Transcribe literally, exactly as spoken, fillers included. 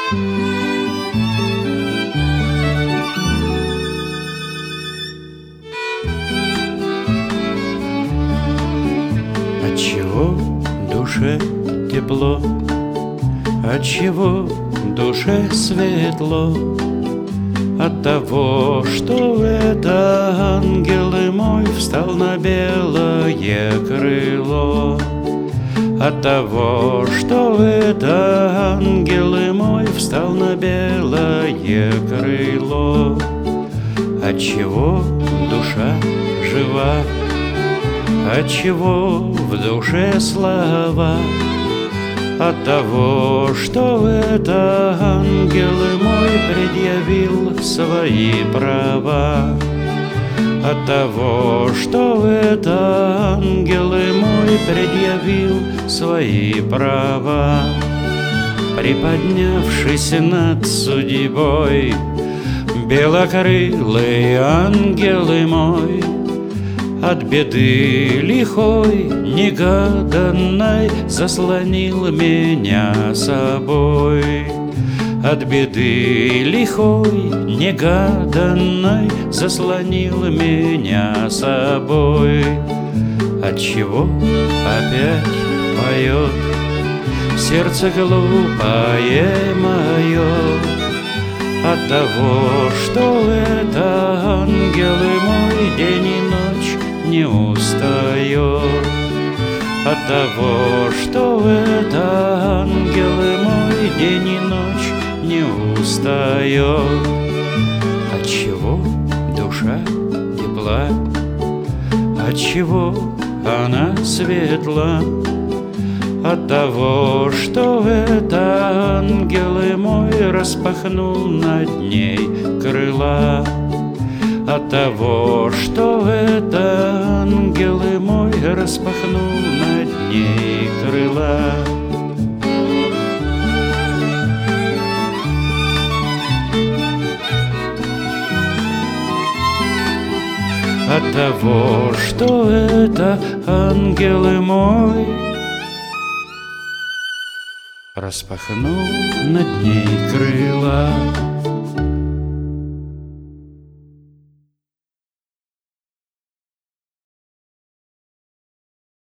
Отчего душе тепло, отчего душе светло? От того, что это ангел мой встал на белое крыло. От того, что это ангел мой встал на белое крыло. Отчего душа жива, отчего в душе слава? От того, что это ангел мой предъявил свои права. От того, что это ангел мой предъявил свои права. Приподнявшись над судьбой, белокрылый ангел мой от беды лихой, негаданной заслонил меня собой. От беды лихой, негаданной заслонил меня собой. Отчего опять поет сердце глупое мое? От того, что это ангел мой день и ночь не устает. От того, что это ангел мой день и ночь не устает. Отчего душа тепла, отчего она светла? От того, что это ангел мой распахнул над ней крыла. От того, что это ангел мой распахнул над ней крыла. От того, что это ангел мой распахнул над ней крыла.